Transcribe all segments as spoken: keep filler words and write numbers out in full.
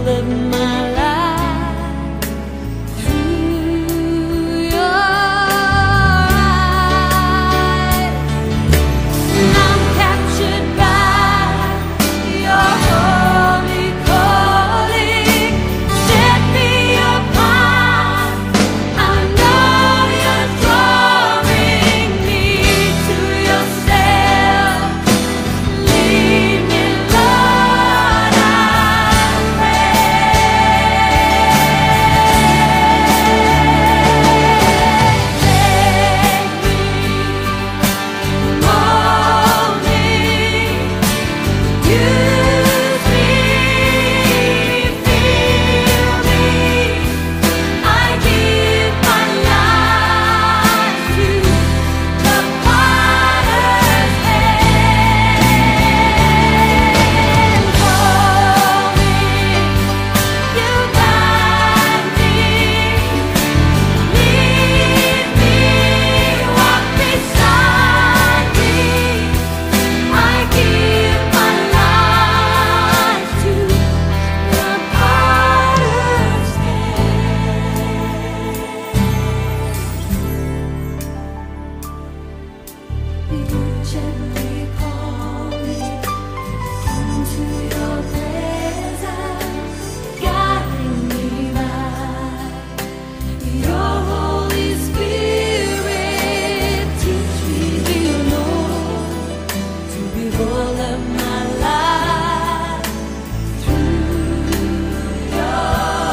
live my life through your eyes. I'm captured by your holy calling. Set me apart. I know you're drawing me to yourself. Lead me, Lord, I gently call me into your presence, guiding me by your Holy Spirit. Teach me, dear Lord, to be all of my life through your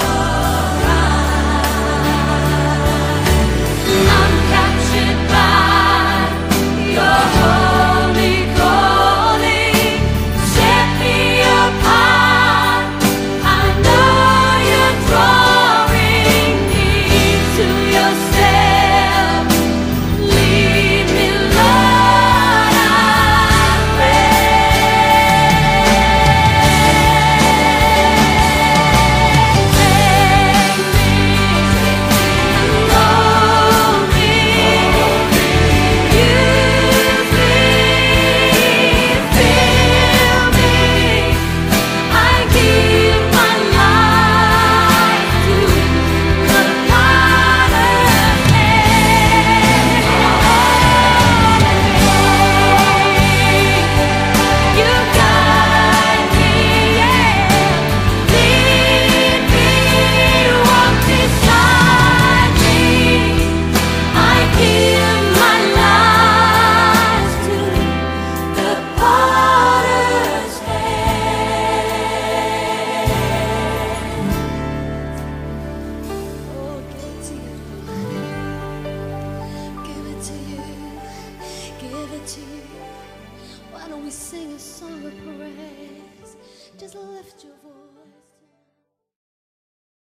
eyes. I'm captured by your holy calling. Set me apart. I know you're drawing me to yourself. Lead me, Lord, I pray. Take me, mold me, use me, fill me. I give my life to the potter's hand. You guide me, yeah. Lead me, walk beside me. I give my life to the potter's hand. Oh, give it to you. Give it to you. Give it to you. Why don't we sing a song of praise?